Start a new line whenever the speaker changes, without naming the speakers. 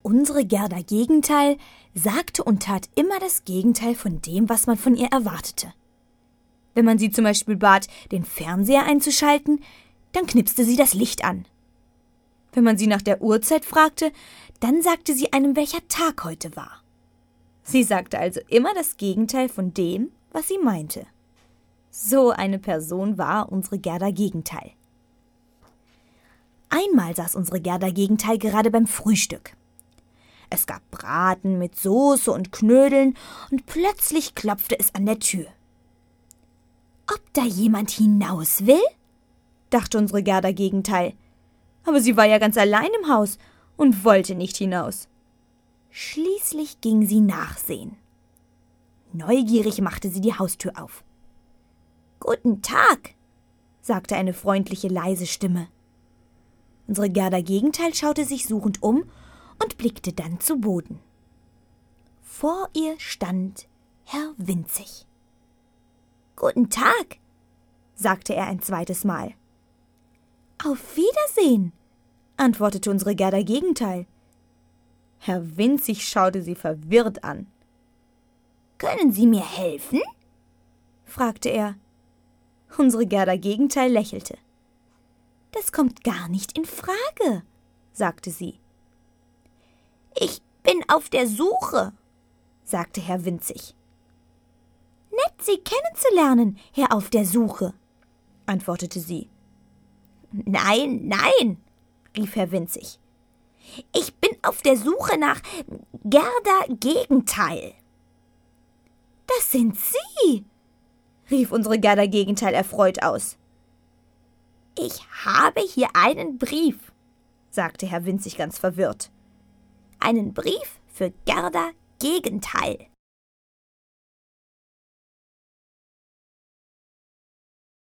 Unsere Gerda Gegenteil sagte und tat immer das Gegenteil von dem, was man von ihr erwartete. Wenn man sie zum Beispiel bat, den Fernseher einzuschalten, dann knipste sie das Licht an. Wenn man sie nach der Uhrzeit fragte, dann sagte sie einem, welcher Tag heute war. Sie sagte also immer das Gegenteil von dem, was sie meinte. So eine Person war unsere Gerda Gegenteil. Einmal saß unsere Gerda Gegenteil gerade beim Frühstück. Es gab Braten mit Soße und Knödeln und plötzlich klopfte es an der Tür. »Ob da jemand hinaus will?« dachte unsere Gerda Gegenteil. Aber sie war ja ganz allein im Haus und wollte nicht hinaus. Schließlich ging sie nachsehen. Neugierig machte sie die Haustür auf. »Guten Tag«, sagte eine freundliche, leise Stimme. Unsere Gerda Gegenteil schaute sich suchend um und blickte dann zu Boden. Vor ihr stand Herr Winzig. »Guten Tag«, sagte er ein zweites Mal. »Auf Wiedersehen«, antwortete unsere Gerda Gegenteil. Herr Winzig schaute sie verwirrt an. »Können Sie mir helfen?« fragte er. Unsere Gerda Gegenteil lächelte. »Das kommt gar nicht in Frage«, sagte sie. »Ich bin auf der Suche«, sagte Herr Winzig. »Nett, Sie kennenzulernen, Herr auf der Suche«, antwortete sie. »Nein, nein«, rief Herr Winzig. »Ich bin auf der Suche nach Gerda Gegenteil.« »Das sind Sie«, rief unsere Gerda Gegenteil erfreut aus. »Ich habe hier einen Brief«, sagte Herr Winzig ganz verwirrt. »Einen Brief für Gerda Gegenteil.«